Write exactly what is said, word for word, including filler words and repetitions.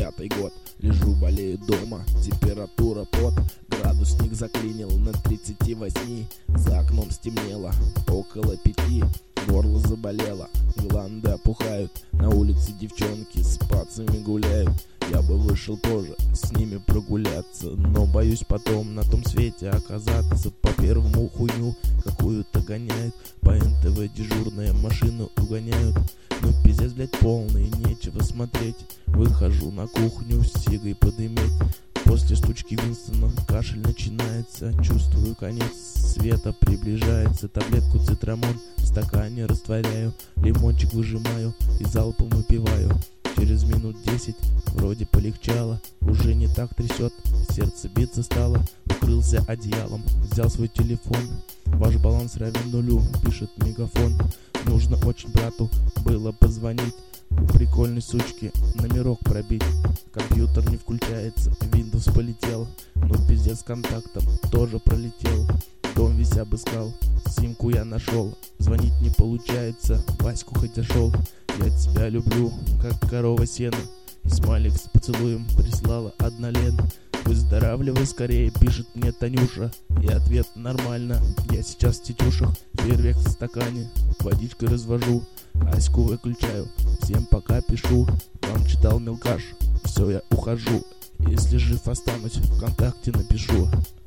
пятый год. Лежу, болею дома, температура пот. Градусник заклинил на тридцати восьми. За окном стемнело, около пяти. Горло заболело, гланды опухают. На улице девчонки с пацами гуляют. Я бы вышел тоже с ними прогуляться, но боюсь потом на том свете оказаться. По первому хуйню какую-то гоняют, по эн тэ вэ дежурные машину угоняют. Ну пиздец, блять, полный, нечего смотреть. Выхожу на кухню с сигой подыметь. После стучки Винстона кашель начинается. Чувствую, конец света приближается. Таблетку цитрамон в стакане растворяю. Лимончик выжимаю и залпом выпиваю. Через минут десять вроде полегчало. Уже не так трясет, сердце биться стало. Укрылся одеялом, взял свой телефон. Ваш баланс равен нулю, пишет мегафон. Нужно очень брату было позвонить. У прикольной сучки номерок пробить. Компьютер не включается, Windows полетел. Ну пиздец, с контактом тоже пролетел. Дом весь обыскал, симку я нашел. Звонить не получается, Ваську хотя шел. Я тебя люблю, как корова сена. И смайлик с поцелуем прислала одна Лена. Выздоравливай скорее, пишет мне Танюша. И ответ: нормально, я сейчас в тетюшах. Фейерверк в стакане, водичкой развожу. Аську выключаю, всем пока пишу. Вам читал Мелкаш, все, я ухожу. Если жив останусь, ВКонтакте напишу.